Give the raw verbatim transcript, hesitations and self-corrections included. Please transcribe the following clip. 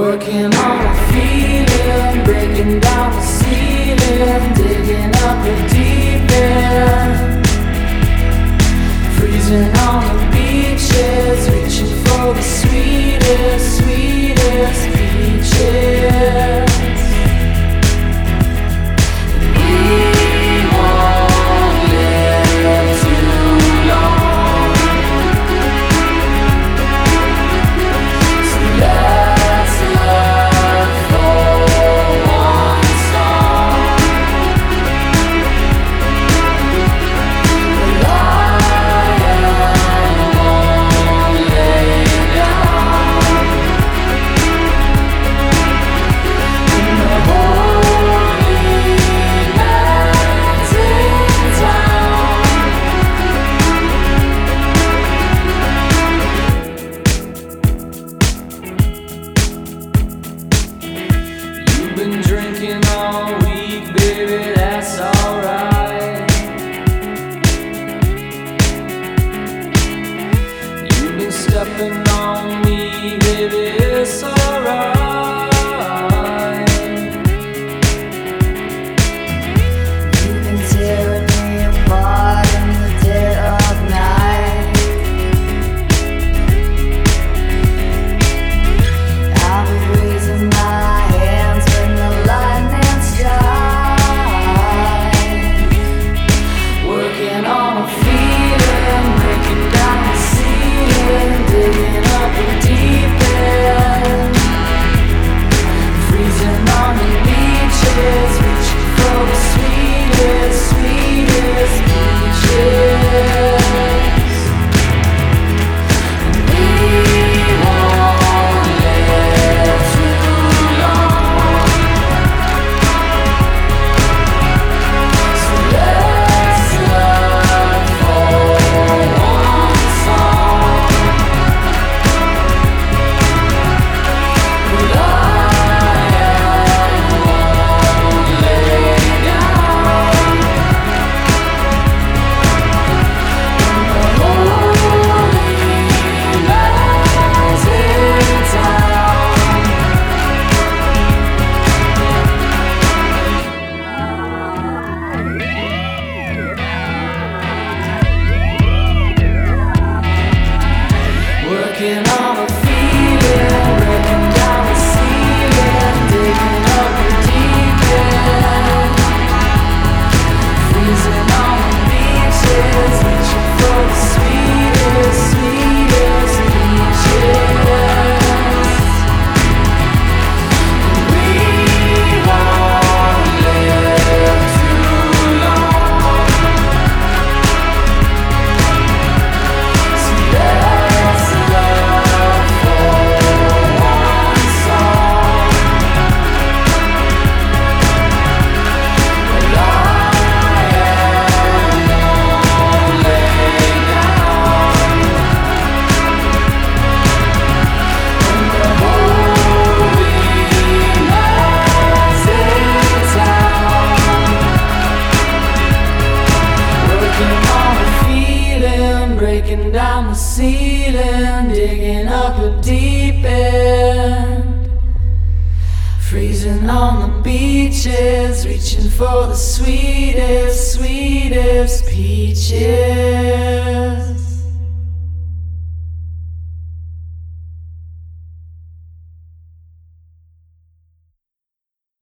Working on a feeling, breaking down the ceiling, digging up the deep end, freezing on the beaches, reaching for the sweetest, sweetest peaches. We won't live too long, so let's love for one song. But I won't lay down in the holy mountain town. You've been drinking all week, baby, that's alright. You've been stepping on me, baby, it's alright. You've been tearing me apart in the dead of night. I'll be raising my hands when the lightning strikes. Working on a feeling, breaking down the ceiling, digging up the deep end, freezing on the beaches, reaching for the sweetest, sweetest peaches. We won't live too long, so let's love for one song. But I won't lay down in the holy mountain town. Working on a feeling, breaking down the ceiling, digging up the deep end, freezing on the beaches, reaching for the sweetest, sweetest peaches. We won't live too long, so let's love for one song. But I won't lay down in the holy mountain town. Working on a feeling, breaking down the ceiling, digging up the deep end, freezing on the beaches, reaching for the sweetest, sweetest peaches.